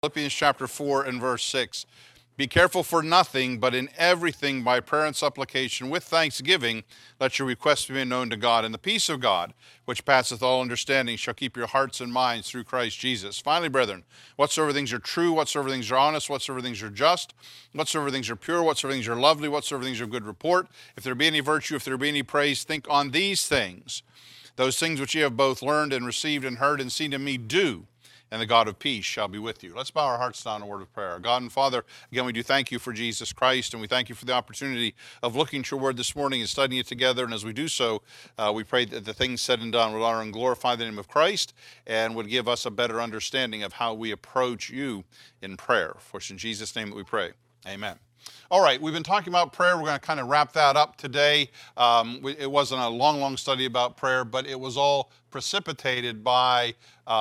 Philippians chapter 4 and verse 6. Be careful for nothing, but in everything by prayer and supplication with thanksgiving, let your requests be made known to God. And the peace of God, which passeth all understanding, shall keep your hearts and minds through Christ Jesus. Finally, brethren, whatsoever things are true, whatsoever things are honest, whatsoever things are just, whatsoever things are pure, whatsoever things are lovely, whatsoever things are of good report, if there be any virtue, if there be any praise, think on these things. Those things which ye have both learned and received and heard and seen in me, do, and the God of peace shall be with you. Let's bow our hearts down in a word of prayer. God and Father, again, we do thank you for Jesus Christ, and we thank you for the opportunity of looking to your word this morning and studying it together. And as we do so, we pray that the things said and done would honor and glorify the name of Christ and would give us a better understanding of how we approach you in prayer. For it's in Jesus' name that we pray. Amen. All right, we've been talking about prayer. We're going to kind of wrap that up today. It wasn't a long study about prayer, but it was all precipitated by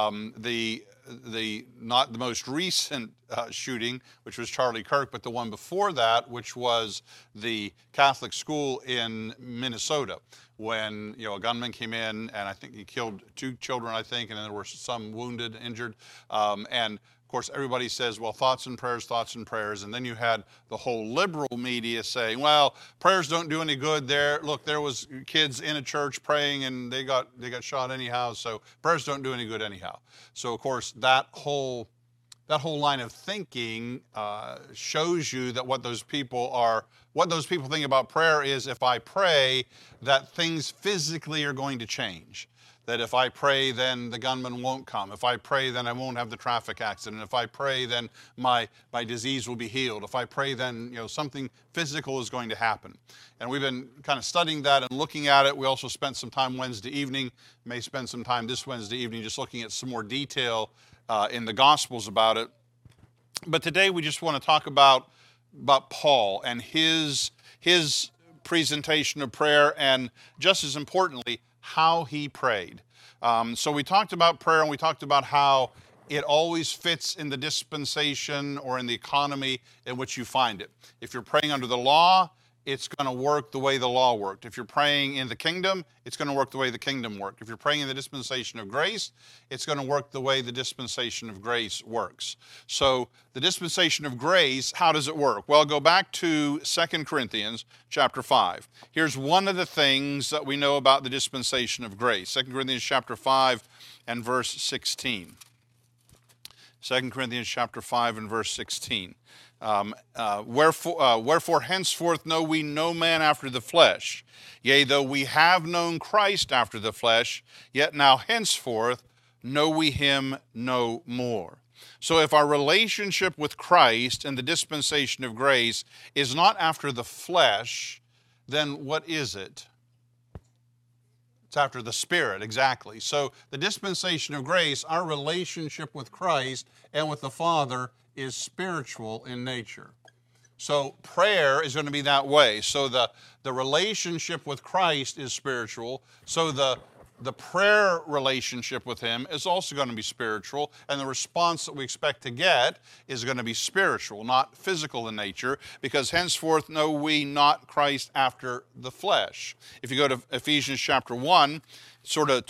the not the most recent shooting, which was Charlie Kirk, but the one before that, which was the Catholic school in Minnesota, when a gunman came in and I think he killed 2 children, and then there were some wounded, injured, and of course, everybody says, well, thoughts and prayers. And then you had the whole liberal media saying, well, prayers don't do any good. There was kids in a church praying and they got shot anyhow. So prayers don't do any good anyhow. So, of course, that whole line of thinking shows you that what those people think about prayer is, if I pray, that things physically are going to change. That if I pray, then the gunman won't come. If I pray, then I won't have the traffic accident. If I pray, then my disease will be healed. If I pray, then something physical is going to happen. And we've been kind of studying that and looking at it. We also spent some time Wednesday evening, may spend some time this Wednesday evening just looking at some more detail in the Gospels about it. But today we just want to talk about Paul and his presentation of prayer, and just as importantly, how he prayed. So we talked about prayer, and we talked about how it always fits in the dispensation or in the economy in which you find it. If you're praying under the law, it's going to work the way the law worked. If you're praying in the kingdom, it's going to work the way the kingdom worked. If you're praying in the dispensation of grace, it's going to work the way the dispensation of grace works. So the dispensation of grace, how does it work? Well, go back to 2 Corinthians chapter 5. Here's one of the things that we know about the dispensation of grace. 2 Corinthians chapter 5 and verse 16. 2 Corinthians chapter 5 and verse 16. Wherefore henceforth know we no man after the flesh. Yea, though we have known Christ after the flesh, yet now henceforth know we him no more. So if our relationship with Christ and the dispensation of grace is not after the flesh, then what is it? It's after the Spirit, exactly. So the dispensation of grace, our relationship with Christ and with the Father, is spiritual in nature. So prayer is going to be that way. So the relationship with Christ is spiritual. So the prayer relationship with him is also going to be spiritual, and the response that we expect to get is going to be spiritual, not physical in nature, because henceforth know we not Christ after the flesh. If you go to Ephesians chapter 1, sort of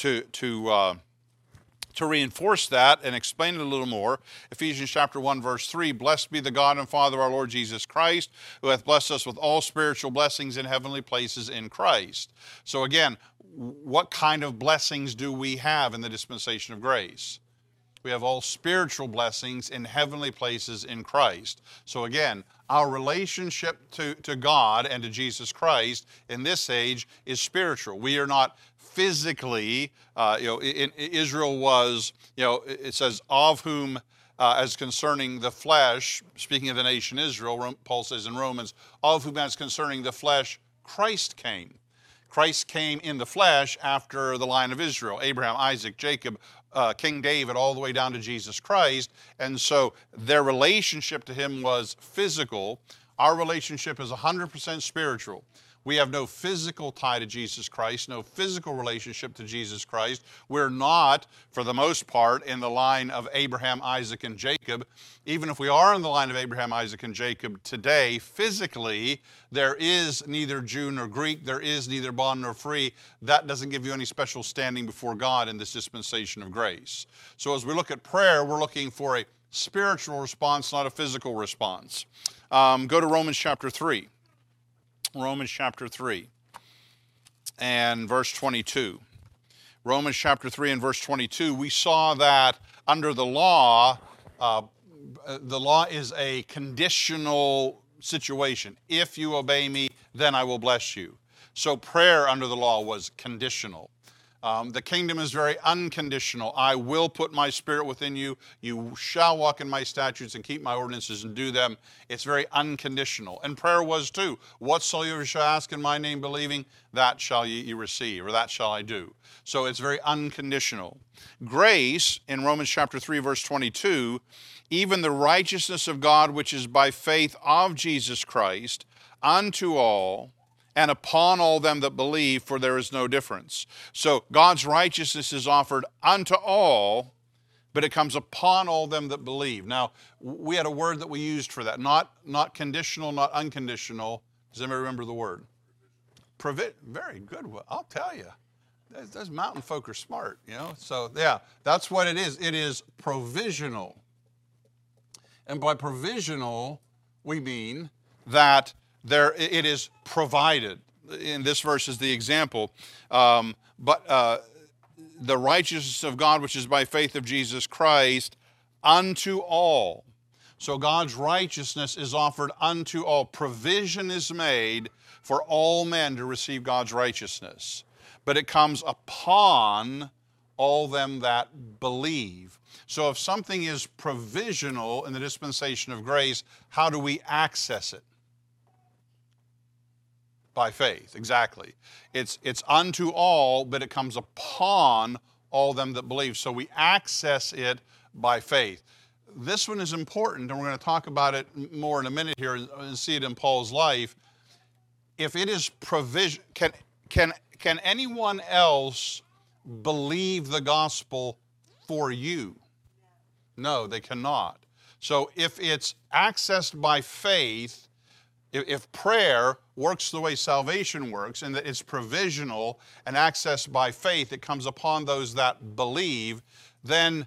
to reinforce that and explain it a little more, Ephesians chapter 1, verse 3, Blessed be the God and Father of our Lord Jesus Christ, who hath blessed us with all spiritual blessings in heavenly places in Christ. So again, what kind of blessings do we have in the dispensation of grace? We have all spiritual blessings in heavenly places in Christ. So again, our relationship to God and to Jesus Christ in this age is spiritual. We are not physically, Israel was, it says, of whom, as concerning the flesh, speaking of the nation Israel, Paul says in Romans, of whom as concerning the flesh, Christ came. Christ came in the flesh after the line of Israel, Abraham, Isaac, Jacob, King David, all the way down to Jesus Christ. And so their relationship to him was physical. Our relationship is 100% spiritual. We have no physical tie to Jesus Christ, no physical relationship to Jesus Christ. We're not, for the most part, in the line of Abraham, Isaac, and Jacob. Even if we are in the line of Abraham, Isaac, and Jacob today, physically, there is neither Jew nor Greek, there is neither bond nor free. That doesn't give you any special standing before God in this dispensation of grace. So as we look at prayer, we're looking for a spiritual response, not a physical response. Go to Romans chapter 3. Romans chapter 3 and verse 22. Romans chapter 3 and verse 22, we saw that under the law is a conditional situation. If you obey me, then I will bless you. So prayer under the law was conditional. The kingdom is very unconditional. I will put my spirit within you. You shall walk in my statutes and keep my ordinances and do them. It's very unconditional. And prayer was too. Whatsoever you shall ask in my name, believing, that shall ye receive, or that shall I do. So it's very unconditional. Grace, in Romans chapter 3, verse 22, even the righteousness of God, which is by faith of Jesus Christ, unto all, and upon all them that believe, for there is no difference. So God's righteousness is offered unto all, but it comes upon all them that believe. Now, we had a word that we used for that. Not conditional, not unconditional. Does anybody remember the word? Very good. I'll tell you. Those mountain folk are smart, you know. So, yeah, that's what it is. It is provisional. And by provisional, we mean that it is provided. In this verse is the example. But the righteousness of God, which is by faith of Jesus Christ, unto all. So God's righteousness is offered unto all. Provision is made for all men to receive God's righteousness. But it comes upon all them that believe. So if something is provisional in the dispensation of grace, how do we access it? By faith, exactly. It's unto all, but it comes upon all them that believe. So we access it by faith. This one is important, and we're going to talk about it more in a minute here and see it in Paul's life. If it is provision, can anyone else believe the gospel for you? No, they cannot. So if it's accessed by faith, if prayer works the way salvation works, and that it's provisional and accessed by faith, it comes upon those that believe, then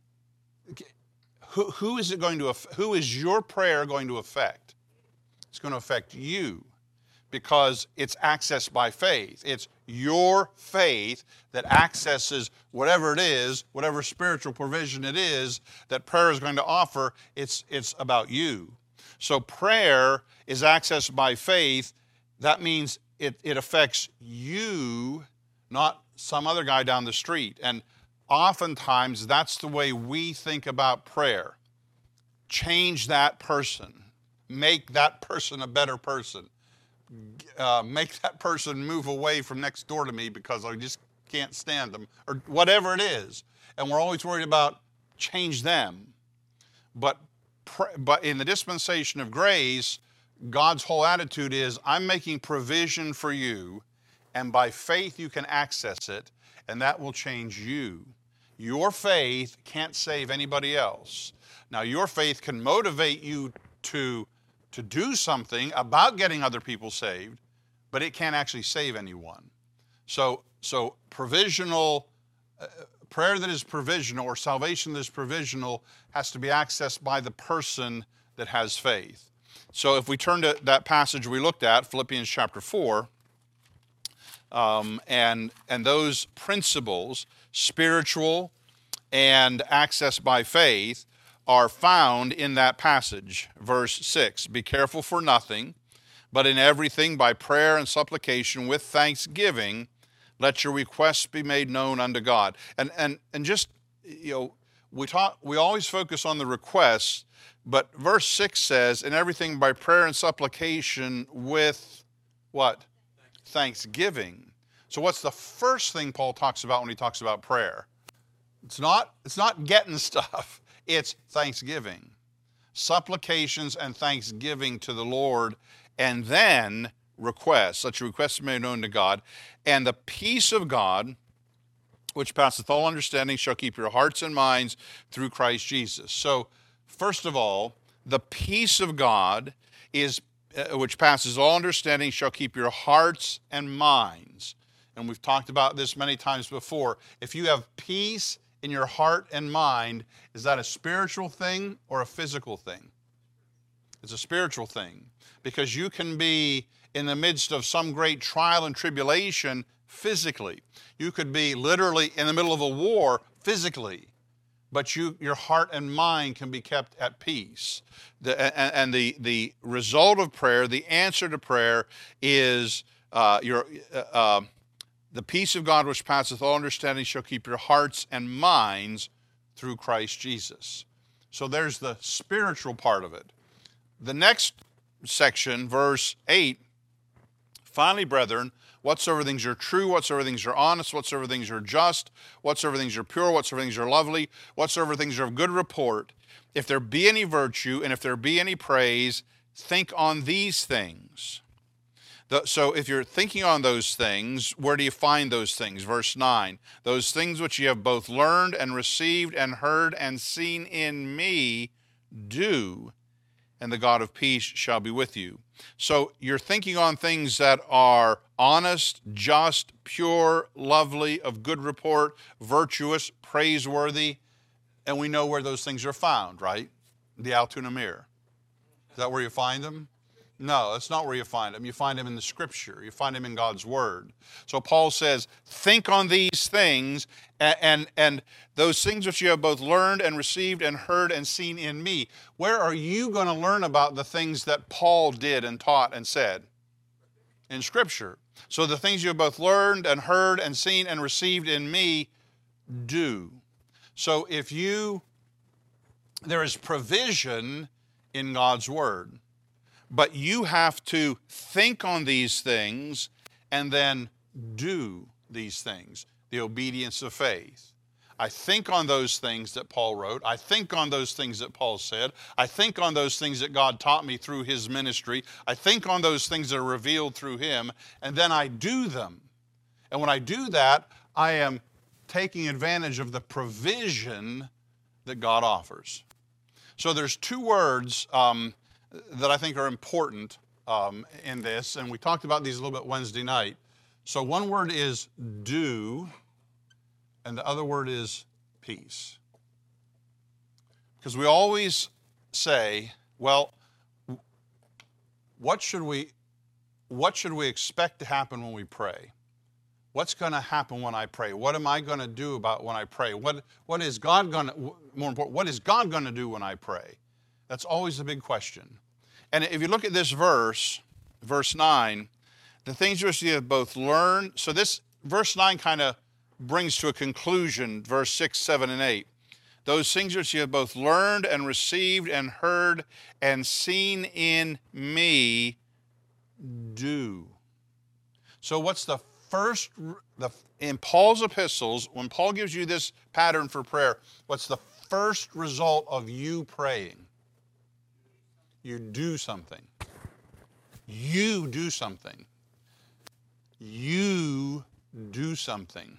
who is your prayer going to affect? It's going to affect you, because it's accessed by faith. It's your faith that accesses whatever it is, whatever spiritual provision it is that prayer is going to offer. It's about you. So prayer is accessed by faith. That means it affects you, not some other guy down the street. And oftentimes that's the way we think about prayer. Change that person. Make that person a better person. Make that person move away from next door to me because I just can't stand them, or whatever it is. And we're always worried about change them. But in the dispensation of grace, God's whole attitude is, I'm making provision for you, and by faith you can access it, and that will change you. Your faith can't save anybody else. Now, your faith can motivate you to do something about getting other people saved, but it can't actually save anyone. So provisional prayer that is provisional, or salvation that is provisional, has to be accessed by the person that has faith. So if we turn to that passage we looked at, Philippians chapter 4, and those principles, spiritual and access by faith, are found in that passage. Verse 6, be careful for nothing, but in everything by prayer and supplication with thanksgiving, let your requests be made known unto God. And just, we always focus on the requests, but verse 6 says, in everything by prayer and supplication with what? Thanksgiving. So what's the first thing Paul talks about when he talks about prayer? It's not getting stuff. It's thanksgiving. Supplications and thanksgiving to the Lord, and then requests. Let your requests be made known to God. And the peace of God, which passeth all understanding, shall keep your hearts and minds through Christ Jesus. So, first of all, the peace of God is, which passes all understanding, shall keep your hearts and minds. And we've talked about this many times before. If you have peace in your heart and mind, is that a spiritual thing or a physical thing? It's a spiritual thing, because you can be in the midst of some great trial and tribulation physically. You could be literally in the middle of a war physically, but your heart and mind can be kept at peace. The result of prayer, the answer to prayer, is the peace of God which passeth all understanding shall keep your hearts and minds through Christ Jesus. So there's the spiritual part of it. The next section, verse 8, finally, brethren, whatsoever things are true, whatsoever things are honest, whatsoever things are just, whatsoever things are pure, whatsoever things are lovely, whatsoever things are of good report, if there be any virtue and if there be any praise, think on these things. So if you're thinking on those things, where do you find those things? Verse 9, those things which ye have both learned and received and heard and seen in me, do, and the God of peace shall be with you. So you're thinking on things that are honest, just, pure, lovely, of good report, virtuous, praiseworthy, and we know where those things are found, right? The Altoona Mirror. Is that where you find them? No, that's not where you find them. You find them in the Scripture. You find them in God's Word. So Paul says, think on these things, and those things which you have both learned and received and heard and seen in me. Where are you going to learn about the things that Paul did and taught and said? In Scripture. So the things you have both learned and heard and seen and received in me, do. So there is provision in God's Word. But you have to think on these things and then do these things, the obedience of faith. I think on those things that Paul wrote. I think on those things that Paul said. I think on those things that God taught me through his ministry. I think on those things that are revealed through him, and then I do them. And when I do that, I am taking advantage of the provision that God offers. So there's two words that I think are important in this, and we talked about these a little bit Wednesday night. So one word is do, and the other word is peace. Because we always say, well, what should we expect to happen when we pray? What's going to happen when I pray? What am I going to do about when I pray? What is God going to, more important, what is God going to do when I pray? That's always the big question. And if you look at this verse 9, the things which you have both learned, so this verse 9 kind of brings to a conclusion verse 6, 7, and 8. Those things which you have both learned and received and heard and seen in me, do. So what's the first, in Paul's epistles, when Paul gives you this pattern for prayer, what's the first result of you praying? You do something. You do something. You do something.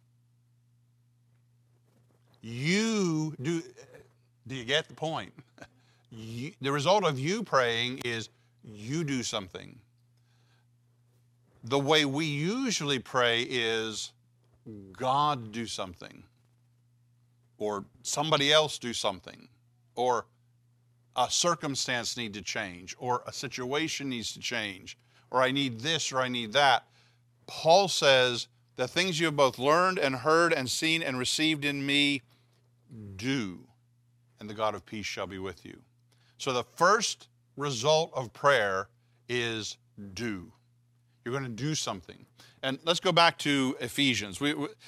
You do. Do you get the point? The result of you praying is you do something. The way we usually pray is God do something, or somebody else do something, or a circumstance need to change, or a situation needs to change, or I need this, or I need that. Paul says, the things you have both learned and heard and seen and received in me, do, and the God of peace shall be with you. So the first result of prayer is do. You're going to do something. And let's go back to Ephesians.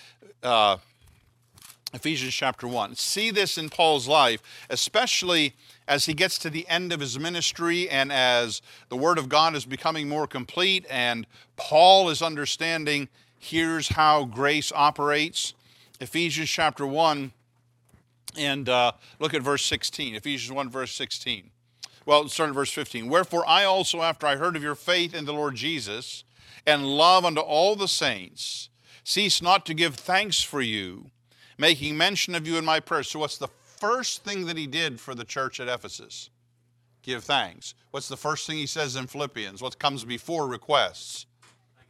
Ephesians chapter 1. See this in Paul's life, especially as he gets to the end of his ministry and as the Word of God is becoming more complete and Paul is understanding here's how grace operates. Ephesians chapter 1, and look at verse 16. Ephesians 1, verse 16. Well, start at verse 15. Wherefore I also, after I heard of your faith in the Lord Jesus and love unto all the saints, cease not to give thanks for you, making mention of you in my prayers. So what's the first thing that he did for the church at Ephesus? Give thanks. What's the first thing he says in Philippians? What comes before requests?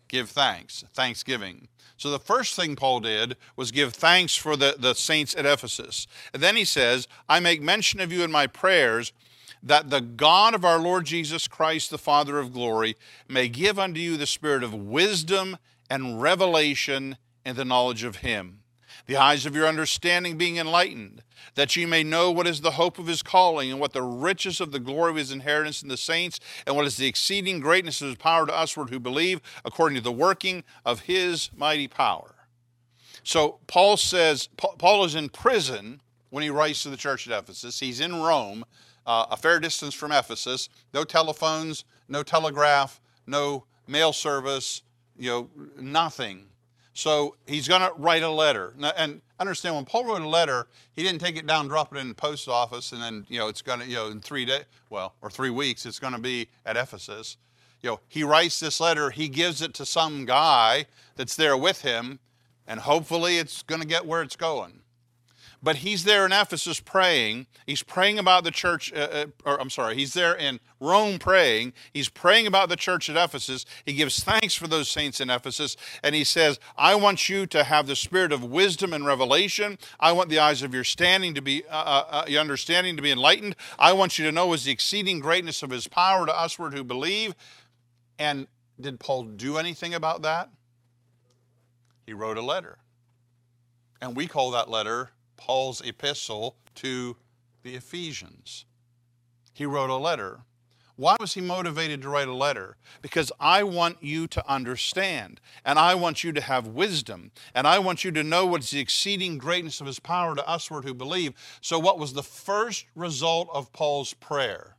Give thanks, thanksgiving. So the first thing Paul did was give thanks for the saints at Ephesus. And then he says, I make mention of you in my prayers, that the God of our Lord Jesus Christ, the Father of glory, may give unto you the spirit of wisdom and revelation in the knowledge of him, the eyes of your understanding being enlightened, that ye may know what is the hope of his calling, and what the riches of the glory of his inheritance in the saints, and what is the exceeding greatness of his power to usward who believe, according to the working of his mighty power. So Paul says, Paul is in prison when he writes to the church at Ephesus. He's in Rome, a fair distance from Ephesus. No telephones, no telegraph, no mail service, nothing. So he's going to write a letter. And understand, when Paul wrote a letter, he didn't take it down, drop it in the post office, and then, it's going to, in 3 days, or 3 weeks, it's going to be at Ephesus. He writes this letter, he gives it to some guy that's there with him, and hopefully it's going to get where it's going. But he's there in Ephesus praying. He's praying about the church, he's there in Rome praying. He's praying about the church at Ephesus. He gives thanks for those saints in Ephesus. And he says, I want you to have the spirit of wisdom and revelation. I want the eyes of your understanding to be enlightened. I want you to know is the exceeding greatness of his power to usward who believe. And did Paul do anything about that? He wrote a letter. And we call that letter Paul's epistle to the Ephesians. He wrote a letter. Why was he motivated to write a letter? Because I want you to understand, and I want you to have wisdom, and I want you to know what's the exceeding greatness of his power to usward who believe. So what was the first result of Paul's prayer?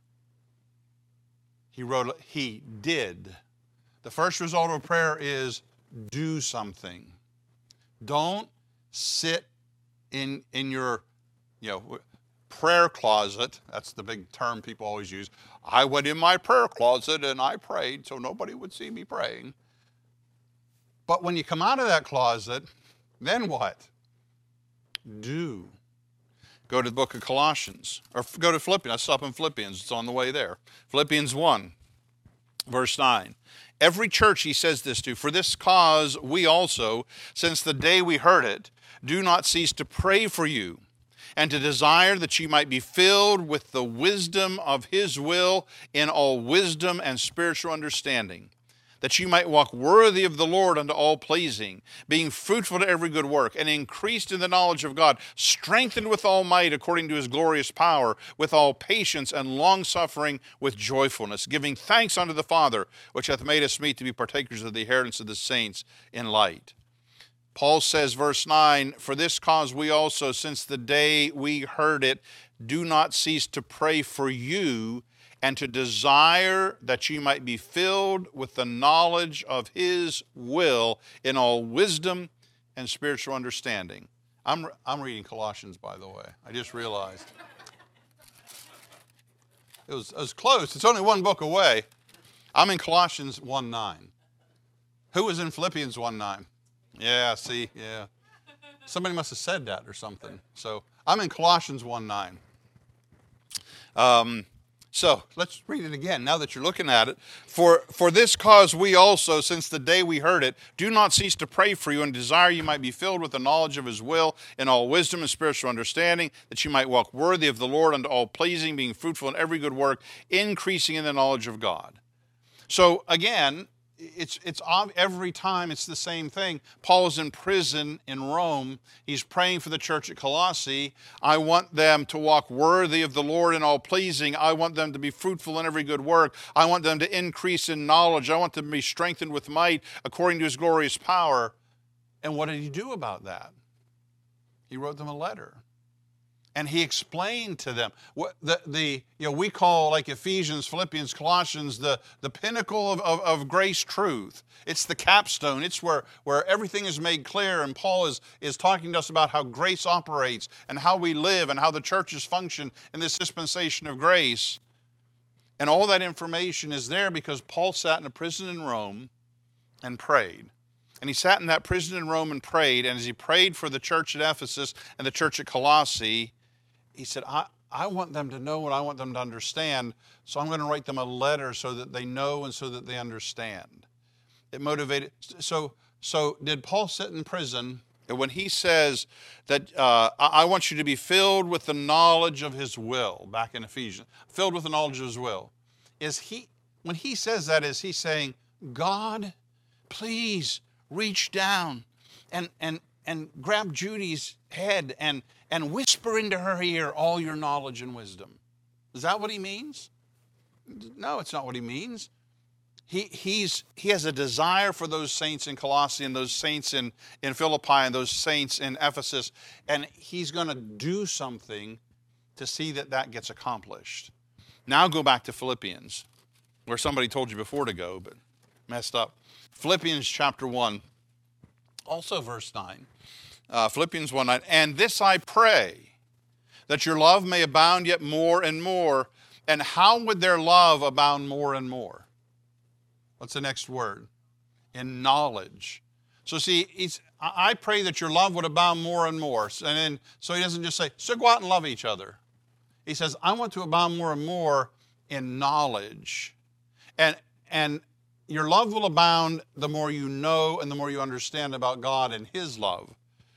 He did. The first result of prayer is do something. Don't sit in your prayer closet. That's the big term people always use. I went in my prayer closet and I prayed so nobody would see me praying. But when you come out of that closet, then what? Do. Go to the book of Colossians, or go to Philippians. I stop in Philippians. It's on the way there. Philippians 1, verse 9. Every church he says this to, for this cause we also, since the day we heard it, do not cease to pray for you, and to desire that ye might be filled with the wisdom of his will in all wisdom and spiritual understanding, that ye might walk worthy of the Lord unto all pleasing, being fruitful to every good work, and increased in the knowledge of God, strengthened with all might according to his glorious power, with all patience and longsuffering with joyfulness, giving thanks unto the Father, which hath made us meet to be partakers of the inheritance of the saints in light. Paul says, verse 9, for this cause we also, since the day we heard it, do not cease to pray for you, and to desire that ye might be filled with the knowledge of his will in all wisdom and spiritual understanding. I'm reading Colossians, by the way. I just realized. It was close. It's only one book away. I'm in Colossians 1:9. Who was in Philippians 1:9? Yeah, see, yeah. Somebody must have said that or something. So I'm in Colossians 1:9. So let's read it again now that you're looking at it. For this cause we also, since the day we heard it, do not cease to pray for you and desire you might be filled with the knowledge of his will in all wisdom and spiritual understanding, that you might walk worthy of the Lord unto all pleasing, being fruitful in every good work, increasing in the knowledge of God. So again, it's every time it's the same thing. Paul is in prison in Rome. He's praying for the church at Colossae. I want them to walk worthy of the Lord in all pleasing. I want them to be fruitful in every good work. I want them to increase in knowledge. I want them to be strengthened with might according to his glorious power. And what did he do about that? He wrote them a letter. And he explained to them what we call, like Ephesians, Philippians, Colossians, the pinnacle of grace truth. It's the capstone. It's where everything is made clear. And Paul is talking to us about how grace operates and how we live and how the churches function in this dispensation of grace. And all that information is there because Paul sat in a prison in Rome and prayed. And he sat in that prison in Rome and prayed. And as he prayed for the church at Ephesus and the church at Colossae, he said, I want them to know and I want them to understand, so I'm going to write them a letter so that they know and so that they understand. It motivated. So did Paul sit in prison? And when he says that I want you to be filled with the knowledge of his will, back in Ephesians, filled with the knowledge of his will, when he says that, is he saying, God, please reach down and grab Judy's head and whisper into her ear all your knowledge and wisdom? Is that what he means? No, it's not what he means. He has a desire for those saints in Colossae and those saints in Philippi and those saints in Ephesus, and he's going to do something to see that that gets accomplished. Now go back to Philippians, where somebody told you before to go, but messed up. Philippians chapter 1, also verse 9. Philippians 1:9. And this I pray, that your love may abound yet more and more. And how would their love abound more and more? What's the next word? In knowledge. So see, I pray that your love would abound more and more. And then, so he doesn't just say, so go out and love each other. He says, I want to abound more and more in knowledge. And your love will abound the more you know and the more you understand about God and his love.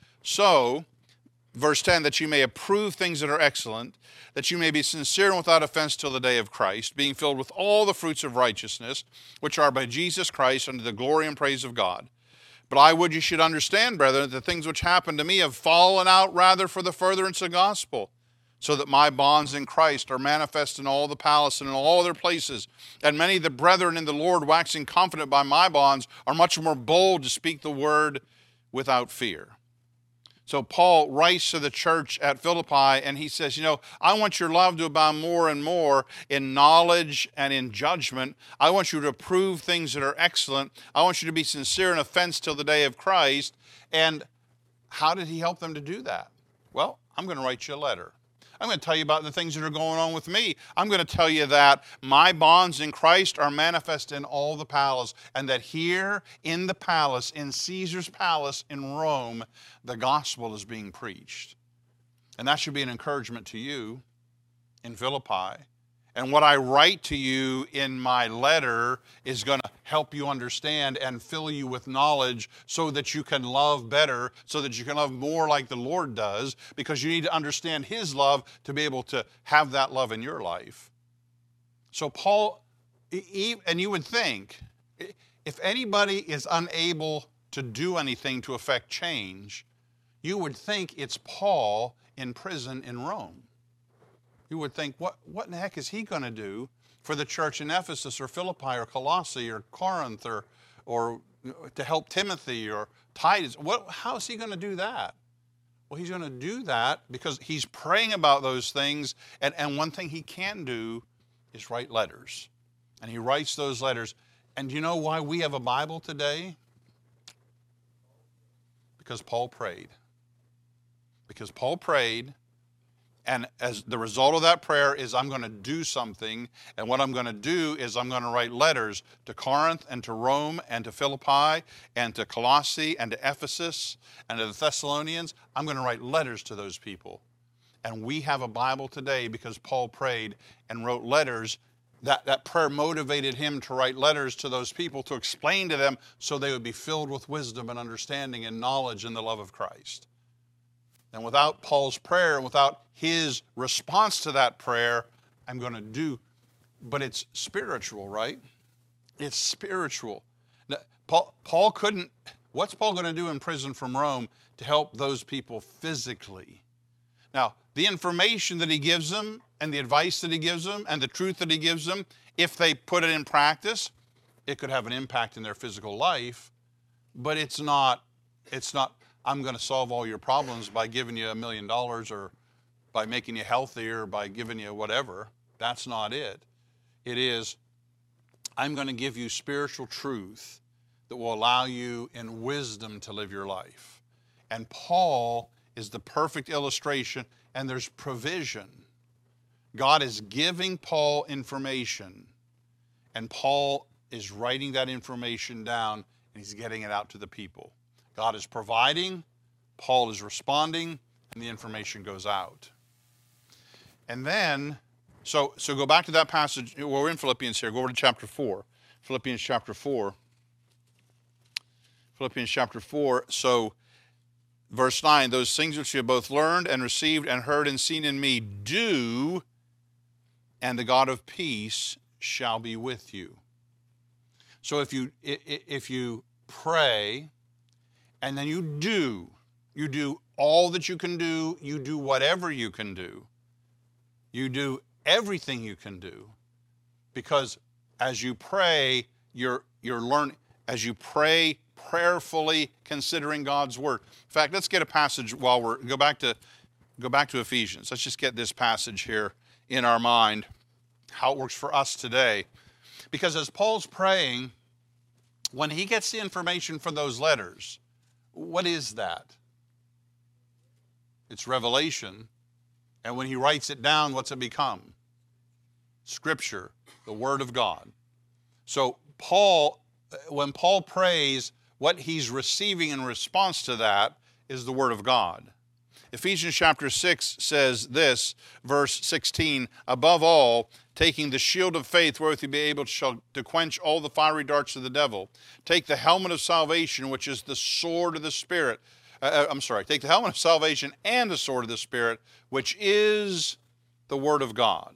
So, verse 10, that you may approve things that are excellent, that you may be sincere and without offense till the day of Christ, being filled with all the fruits of righteousness, which are by Jesus Christ unto the glory and praise of God. But I would you should understand, brethren, that the things which happened to me have fallen out rather for the furtherance of the gospel, so that my bonds in Christ are manifest in all the palace and in all other places. And many of the brethren in the Lord, waxing confident by my bonds, are much more bold to speak the word without fear. So Paul writes to the church at Philippi, and he says, I want your love to abound more and more in knowledge and in judgment. I want you to approve things that are excellent. I want you to be sincere in offense till the day of Christ. And how did he help them to do that? Well, I'm going to write you a letter. I'm going to tell you about the things that are going on with me. I'm going to tell you that my bonds in Christ are manifest in all the palace, and that here in the palace, in Caesar's palace in Rome, the gospel is being preached. And that should be an encouragement to you in Philippi. And what I write to you in my letter is going to help you understand and fill you with knowledge so that you can love better, so that you can love more like the Lord does, because you need to understand his love to be able to have that love in your life. So Paul, and you would think, if anybody is unable to do anything to affect change, you would think it's Paul in prison in Rome. You would think, what in the heck is he going to do for the church in Ephesus or Philippi or Colossae or Corinth or to help Timothy or Titus? How is he going to do that? Well, he's going to do that because he's praying about those things. And one thing he can do is write letters. And he writes those letters. And do you know why we have a Bible today? Because Paul prayed. Because Paul prayed. And as the result of that prayer is I'm going to do something, and what I'm going to do is I'm going to write letters to Corinth and to Rome and to Philippi and to Colossae and to Ephesus and to the Thessalonians. I'm going to write letters to those people. And we have a Bible today because Paul prayed and wrote letters. That prayer motivated him to write letters to those people to explain to them so they would be filled with wisdom and understanding and knowledge in the love of Christ. And without Paul's prayer, and without his response to that prayer, I'm going to do. But it's spiritual, right? It's spiritual. Now, Paul couldn't. What's Paul going to do in prison from Rome to help those people physically? Now, the information that he gives them and the advice that he gives them and the truth that he gives them, if they put it in practice, it could have an impact in their physical life. But it's not, I'm going to solve all your problems by giving you $1 million or by making you healthier or by giving you whatever. That's not it. It is, I'm going to give you spiritual truth that will allow you in wisdom to live your life. And Paul is the perfect illustration, and there's provision. God is giving Paul information, and Paul is writing that information down, and he's getting it out to the people. God is providing, Paul is responding, and the information goes out. And then, so go back to that passage. We're in Philippians here. Go over to chapter 4. Philippians chapter 4. Philippians chapter 4. So, verse 9, those things which you have both learned and received and heard and seen in me, do, and the God of peace shall be with you. So if you pray and then you do all that you can do, you do whatever you can do, you do everything you can do, because as you pray, you're learning, as you pray prayerfully considering God's word. In fact, let's get a passage while go back to Ephesians. Let's just get this passage here in our mind, how it works for us today. Because as Paul's praying, when he gets the information from those letters, what is that? It's revelation. And when he writes it down, what's it become? Scripture, the Word of God. So when Paul prays, what he's receiving in response to that is the Word of God. Ephesians chapter 6 says this, verse 16, above all, taking the shield of faith wherewith you be able to quench all the fiery darts of the devil. Take the helmet of salvation, which is the sword of the Spirit. Take the helmet of salvation and the sword of the Spirit, which is the Word of God.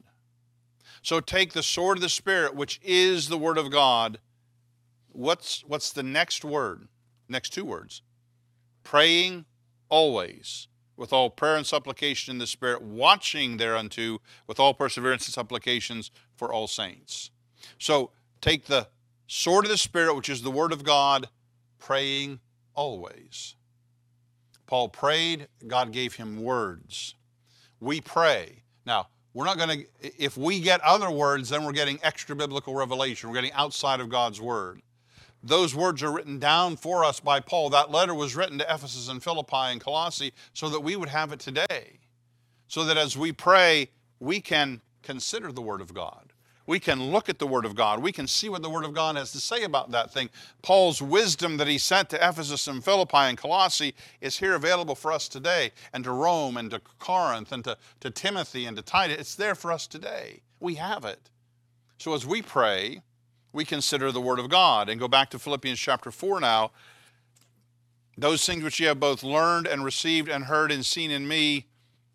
So take the sword of the Spirit, which is the Word of God. What's the next word? Next two words. Praying always, with all prayer and supplication in the Spirit, watching thereunto with all perseverance and supplications for all saints. So take the sword of the Spirit, which is the Word of God, praying always. Paul prayed, God gave him words. We pray. Now, we're not going to, if we get other words, then we're getting extra biblical revelation. We're getting outside of God's Word. Those words are written down for us by Paul. That letter was written to Ephesus and Philippi and Colossae so that we would have it today. So that as we pray, we can consider the Word of God. We can look at the Word of God. We can see what the Word of God has to say about that thing. Paul's wisdom that he sent to Ephesus and Philippi and Colossae is here available for us today, and to Rome and to Corinth and to Timothy and to Titus. It's there for us today. We have it. So as we pray, we consider the Word of God. And go back to Philippians chapter 4 now. Those things which ye have both learned and received and heard and seen in me,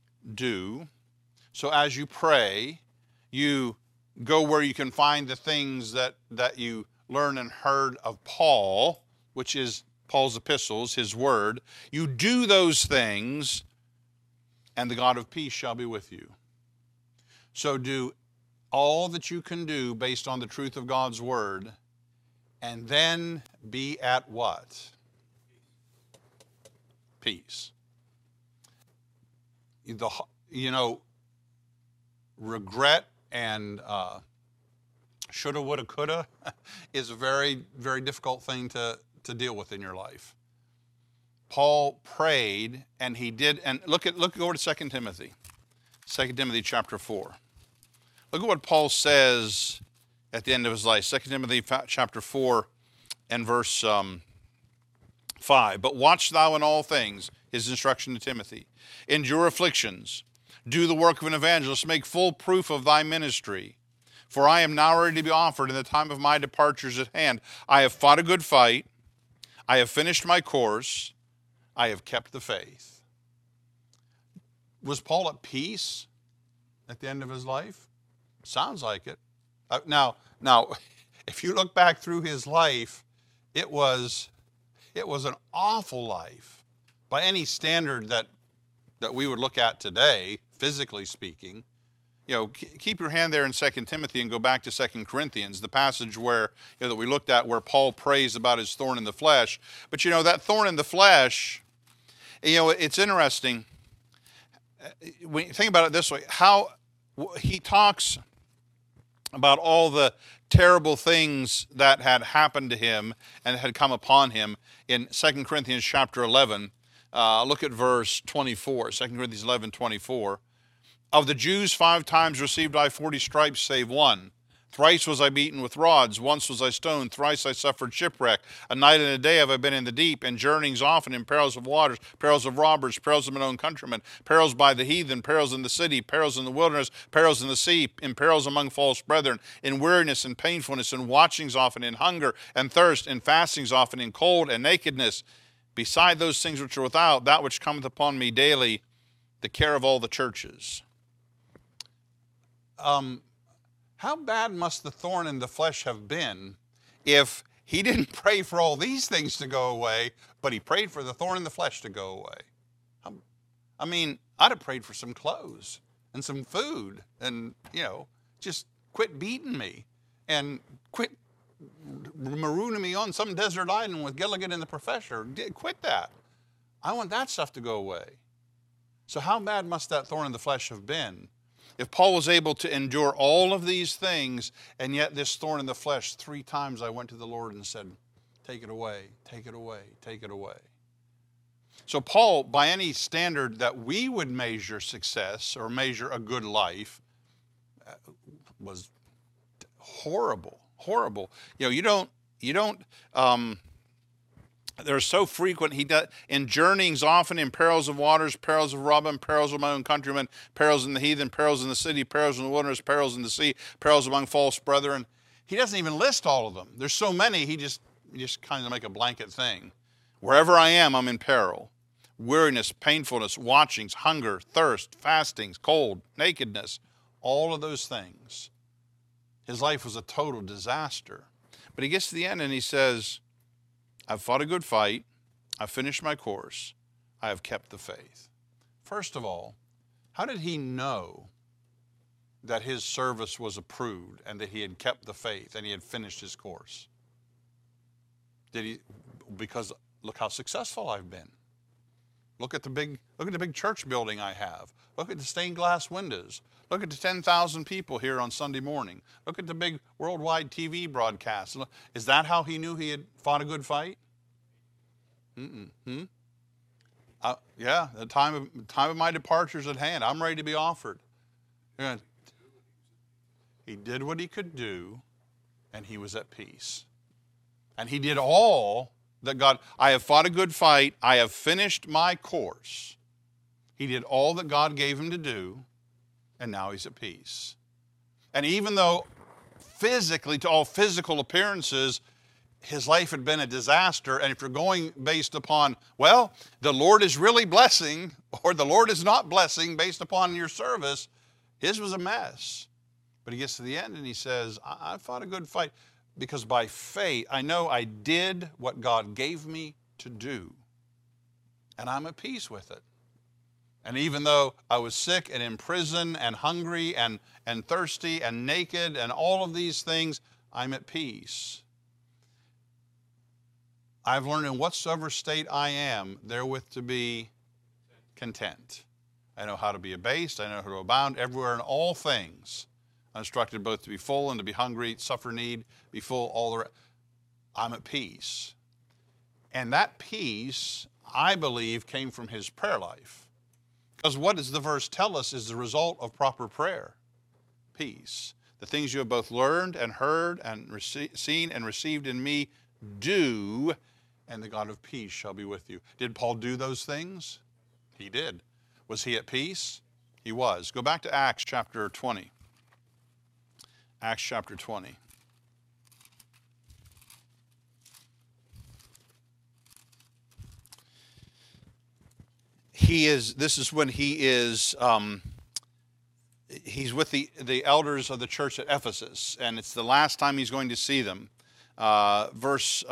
do. So as you pray, you go where you can find the things that you learned and heard of Paul, which is Paul's epistles, his word. You do those things, and the God of peace shall be with you. So do all that you can do based on the truth of God's word, and then be at what? Peace. Regret and shoulda, woulda, coulda is a very, very difficult thing to deal with in your life. Paul prayed, and he did, and look over to 2 Timothy. 2 Timothy chapter 4. Look at what Paul says at the end of his life. 2 Timothy chapter 4 and verse 5. But watch thou in all things, his instruction to Timothy. Endure afflictions. Do the work of an evangelist. Make full proof of thy ministry. For I am now ready to be offered, and the time of my departure is at hand. I have fought a good fight. I have finished my course. I have kept the faith. Was Paul at peace at the end of his life? Sounds like it. Now, if you look back through his life, it was an awful life by any standard that we would look at today, physically speaking. Keep your hand there in 2 Timothy and go back to 2 Corinthians, the passage where that we looked at where Paul prays about his thorn in the flesh. But that thorn in the flesh, it's interesting when you think about it this way, how he talks about all the terrible things that had happened to him and had come upon him in 2 Corinthians chapter 11. Look at verse 24, 2 Corinthians 11, 24. Of the Jews 5 times received I 40 stripes, save one. Thrice was I beaten with rods, once was I stoned, thrice I suffered shipwreck. A night and a day have I been in the deep, and journeyings often in perils of waters, perils of robbers, perils of my own countrymen, perils by the heathen, perils in the city, perils in the wilderness, perils in the sea, in perils among false brethren, in weariness and painfulness, in watchings often, in hunger and thirst, in fastings often, in cold and nakedness. Beside those things which are without, that which cometh upon me daily, the care of all the churches. How bad must the thorn in the flesh have been if he didn't pray for all these things to go away, but he prayed for the thorn in the flesh to go away? I mean, I'd have prayed for some clothes and some food and, just quit beating me and quit marooning me on some desert island with Gilligan and the professor. Quit that. I want that stuff to go away. So how bad must that thorn in the flesh have been? If Paul was able to endure all of these things, and yet this thorn in the flesh, 3 times I went to the Lord and said, take it away, take it away, take it away. So Paul, by any standard that we would measure success or measure a good life, was horrible, horrible. They're so frequent. He does in journeyings often, in perils of waters, perils of robbing, perils of my own countrymen, perils in the heathen, perils in the city, perils in the wilderness, perils in the sea, perils among false brethren. He doesn't even list all of them. There's so many, he just kind of make a blanket thing. Wherever I am, I'm in peril. Weariness, painfulness, watchings, hunger, thirst, fastings, cold, nakedness, all of those things. His life was a total disaster. But he gets to the end and he says, I've fought a good fight. I've finished my course. I have kept the faith. First of all, how did he know that his service was approved and that he had kept the faith and he had finished his course? Because look how successful I've been. Look at the big church building I have. Look at the stained glass windows. Look at the 10,000 people here on Sunday morning. Look at the big worldwide TV broadcast. Is that how he knew he had fought a good fight? Yeah, the time of my departure is at hand. I'm ready to be offered. He did what he could do, and he was at peace. And he did all that God, I have fought a good fight. I have finished my course. He did all that God gave him to do, and now he's at peace. And even though physically, to all physical appearances, his life had been a disaster, and if you're going based upon, well, the Lord is really blessing, or the Lord is not blessing based upon your service, his was a mess. But he gets to the end and he says, I fought a good fight because by faith, I know I did what God gave me to do, and I'm at peace with it. And even though I was sick and in prison and hungry and thirsty and naked and all of these things, I'm at peace. I've learned in whatsoever state I am, therewith to be content. I know how to be abased. I know how to abound everywhere in all things. I'm instructed both to be full and to be hungry, suffer need, be full, all the rest. I'm at peace. And that peace, I believe, came from his prayer life. Because what does the verse tell us is the result of proper prayer? Peace. The things you have both learned and heard and seen and received in me, do, and the God of peace shall be with you. Did Paul do those things? He did. Was he at peace? He was. Go back to Acts chapter 20. Acts chapter 20. This is when he's with the elders of the church at Ephesus, and it's the last time he's going to see them. Verse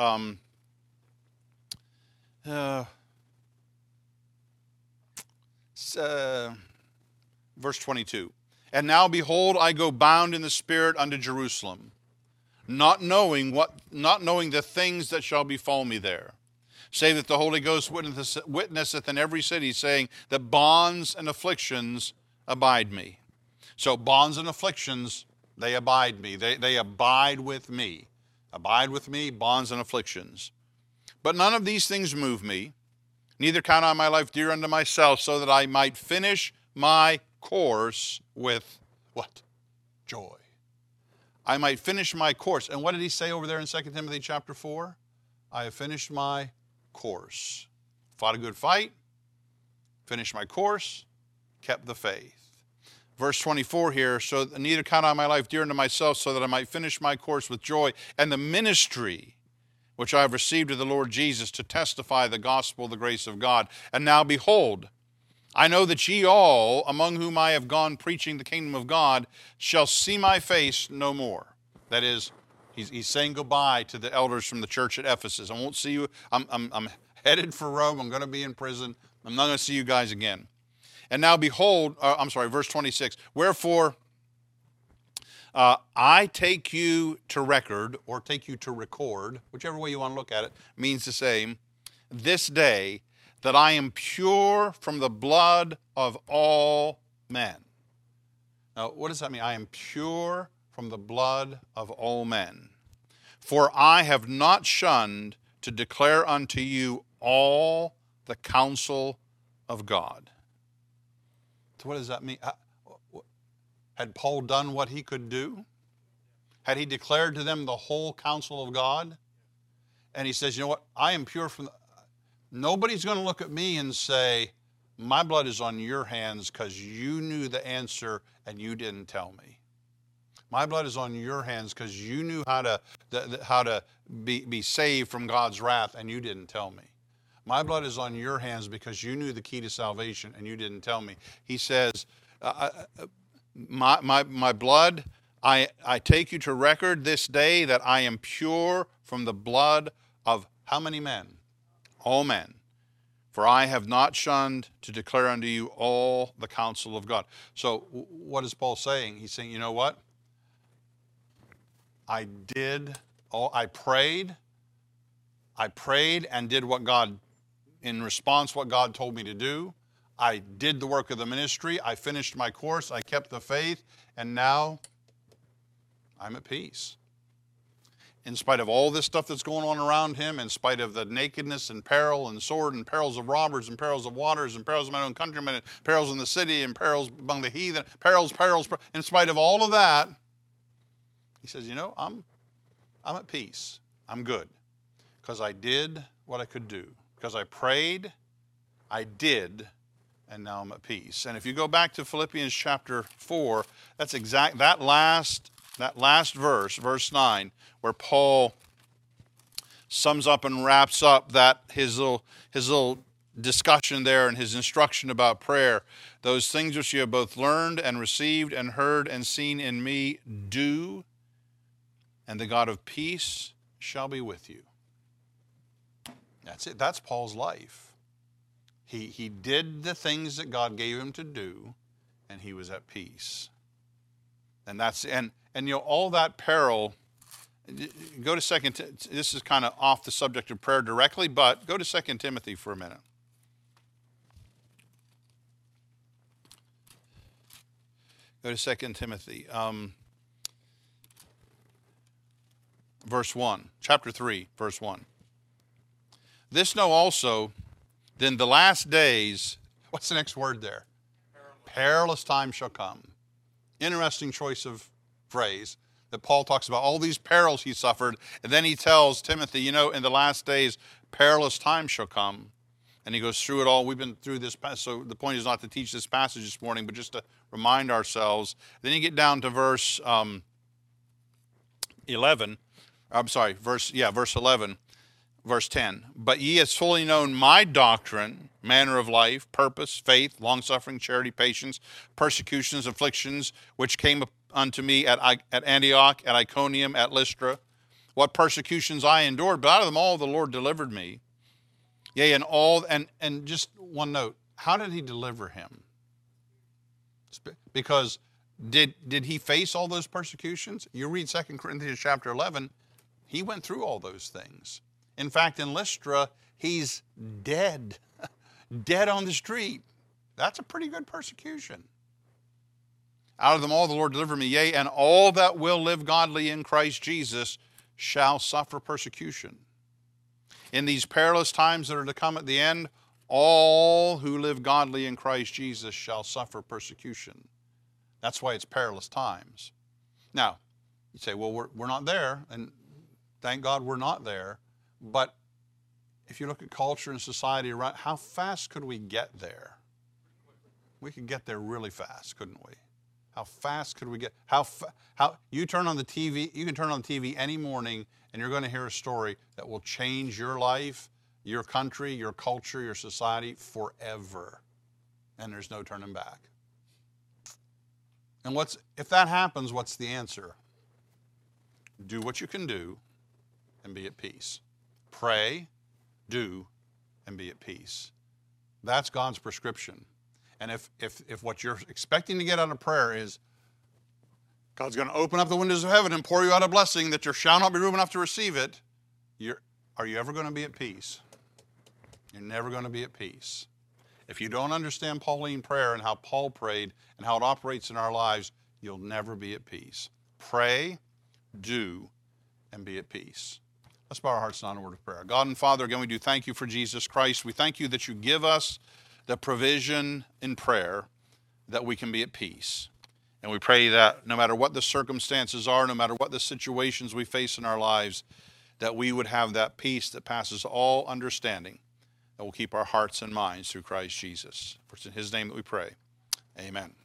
22. And now behold, I go bound in the Spirit unto Jerusalem, not knowing the things that shall befall me there, save that the Holy Ghost witnesseth in every city, saying that bonds and afflictions abide me. So bonds and afflictions, they abide me. They abide with me. Abide with me, bonds and afflictions. But none of these things move me, neither count I my life dear unto myself, so that I might finish my course with what? Joy. I might finish my course. And what did he say over there in 2 Timothy chapter 4? I have finished my course. Fought a good fight, finished my course, kept the faith. Verse 24 here, so neither count I my life dear unto myself, so that I might finish my course with joy, and the ministry which I have received of the Lord Jesus, to testify the gospel of the grace of God. And now behold, I know that ye all, among whom I have gone preaching the kingdom of God, shall see my face no more. That is, he's saying goodbye to the elders from the church at Ephesus. I won't see you. I'm headed for Rome. I'm going to be in prison. I'm not going to see you guys again. And now behold, verse 26. Wherefore, I take you to record, or take you to record, whichever way you want to look at it, means the same, this day, that I am pure from the blood of all men. Now, what does that mean? I am pure from the blood of all men. For I have not shunned to declare unto you all the counsel of God. So what does that mean? Had Paul done what he could do? Had he declared to them the whole counsel of God? And he says, you know what? I am pure from... Nobody's going to look at me and say, my blood is on your hands because you knew the answer and you didn't tell me. My blood is on your hands because you knew how to be saved from God's wrath and you didn't tell me. My blood is on your hands because you knew the key to salvation and you didn't tell me. He says, my blood, I take you to record this day that I am pure from the blood of how many men? All men. For I have not shunned to declare unto you all the counsel of God. So what is Paul saying? He's saying, you know what? I prayed and did what God, in response what God told me to do. I did the work of the ministry. I finished my course. I kept the faith. And now I'm at peace. In spite of all this stuff that's going on around him, in spite of the nakedness and peril and sword and perils of robbers and perils of waters and perils of my own countrymen and perils in the city and perils among the heathen, perils, in spite of all of that, he says, you know, I'm at peace. I'm good. Because I did what I could do. Because I prayed, I did, and now I'm at peace. And if you go back to Philippians chapter 4, that's exact, that last verse, verse 9, where Paul sums up and wraps up that his little discussion there and his instruction about prayer. Those things which you have both learned and received and heard and seen in me, do, and the God of peace shall be with you. That's it. That's Paul's life. He did the things that God gave him to do, and he was at peace. And that's and you know, all that peril. Go to this is kind of off the subject of prayer directly, but go to 2 Timothy for a minute. Go to 2 Timothy, verse 1, chapter 3, verse 1. This know also, then the last days, what's the next word there? Perilous times shall come. Interesting choice of phrase that Paul talks about all these perils he suffered, and then he tells Timothy, you know, in the last days, perilous times shall come. And he goes through it all. We've been through this, so the point is not to teach this passage this morning, but just to remind ourselves. Then you get down to verse 11. Verse 11, verse 10. But ye has fully known my doctrine, manner of life, purpose, faith, longsuffering, charity, patience, persecutions, afflictions, which came unto me at Antioch, at Iconium, at Lystra. What persecutions I endured, but out of them all the Lord delivered me. Yea, and all, and just one note, how did he deliver him? Because did he face all those persecutions? You read 2 Corinthians chapter 11, he went through all those things. In fact, in Lystra, he's dead, dead on the street. That's a pretty good persecution. Out of them all the Lord delivered me, yea, and all that will live godly in Christ Jesus shall suffer persecution. In these perilous times that are to come at the end, all who live godly in Christ Jesus shall suffer persecution. That's why it's perilous times. Now, You say, well, we're not there, and thank God we're not there. But if you look at culture and society around, how fast could we get there? We could get there really fast, couldn't we? How fast could we get? How you turn on the TV? You can turn on the TV any morning, and you're going to hear a story that will change your life, your country, your culture, your society forever, and there's no turning back. And if that happens? What's the answer? Do what you can do, and be at peace. Pray, do, and be at peace. That's God's prescription. And if what you're expecting to get out of prayer is God's going to open up the windows of heaven and pour you out a blessing that there shall not be room enough to receive it, are you ever going to be at peace? You're never going to be at peace. If you don't understand Pauline prayer and how Paul prayed and how it operates in our lives, you'll never be at peace. Pray, do, and be at peace. Let's bow our hearts now in a word of prayer. God and Father, again, we do thank you for Jesus Christ. We thank you that you give us the provision in prayer that we can be at peace. And we pray that no matter what the circumstances are, no matter what the situations we face in our lives, that we would have that peace that passes all understanding, that will keep our hearts and minds through Christ Jesus. For it's in his name that we pray. Amen.